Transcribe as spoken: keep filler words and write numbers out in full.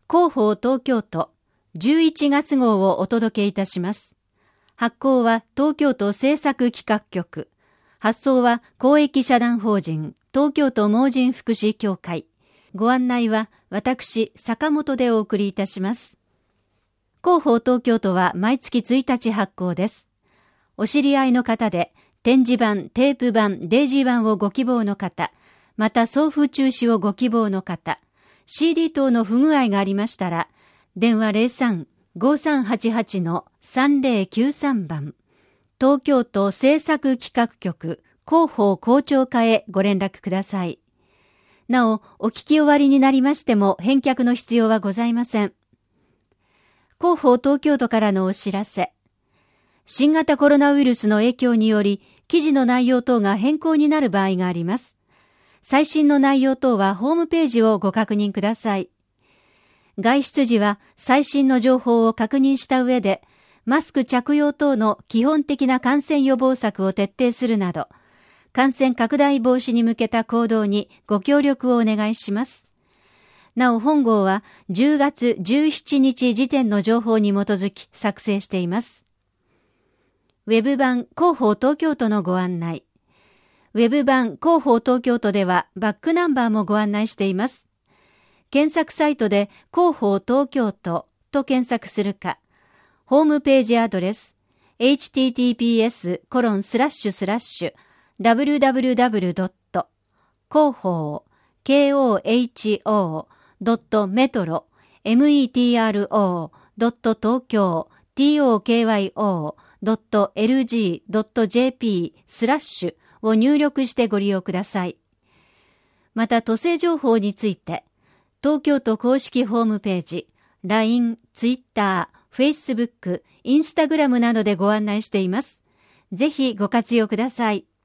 広報東京都じゅういちがつ号をお届けいたします。発行は東京都政策企画局。発送は公益社団法人東京都盲人福祉協会。ご案内は私、坂本でお送りいたします。広報東京都は毎月ついたち発行です。お知り合いの方で展示版、テープ版、デイジー版をご希望の方、また送付中止をご希望の方、シーディー 等の不具合がありましたら、電話 ゼロさん ごさんはちはち さんぜろきゅうさん 番、東京都政策企画局広報広聴課へご連絡ください。なお、お聞き終わりになりましても返却の必要はございません。広報東京都からのお知らせ。新型コロナウイルスの影響により、記事の内容等が変更になる場合があります。最新の内容等はホームページをご確認ください。外出時は最新の情報を確認した上で、マスク着用等の基本的な感染予防策を徹底するなど、感染拡大防止に向けた行動にご協力をお願いします。なお本号はじゅうがつじゅうしちにち時点の情報に基づき作成しています。ウェブ版広報東京都のご案内。ウェブ版広報東京都ではバックナンバーもご案内しています。検索サイトで広報東京都と検索するか、ホームページアドレス エイチティーティーピーエスコロンスラッシュスラッシュダブリューダブリューダブリュードット広報 ケーオーエイチオードットメトロ メトロ ドット東京 トーキョー ドットエルジー ドットジェーピー スラッシュを入力してご利用ください。また都政情報について東京都公式ホームページ、ライン、ツイッター、フェイスブック、インスタグラムなどでご案内しています。ぜひご活用ください。